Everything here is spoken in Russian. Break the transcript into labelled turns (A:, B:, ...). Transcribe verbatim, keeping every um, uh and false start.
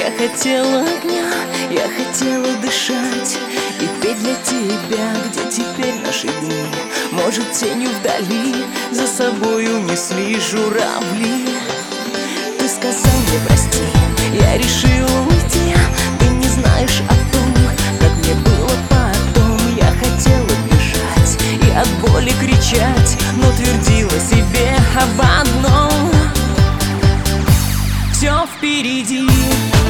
A: Я хотела огня, я хотела дышать и петь для тебя, где теперь наши дни. Может, тенью вдали за собой унесли журавли. Ты сказал мне прости, я решила уйти. Ты не знаешь о том, как мне было потом. Я хотела бежать и от боли кричать, но твердила себе об одном: все впереди.